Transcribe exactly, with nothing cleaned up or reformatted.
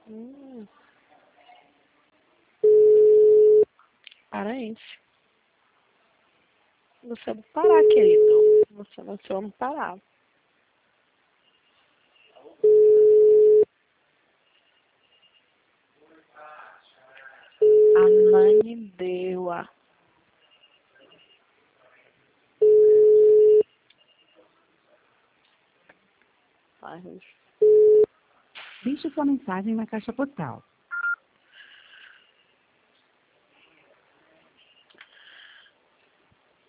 Hum. Parente. Você vai parar, querido. Você vai ser homem parar. A mãe deu a. Deixe sua mensagem na caixa postal.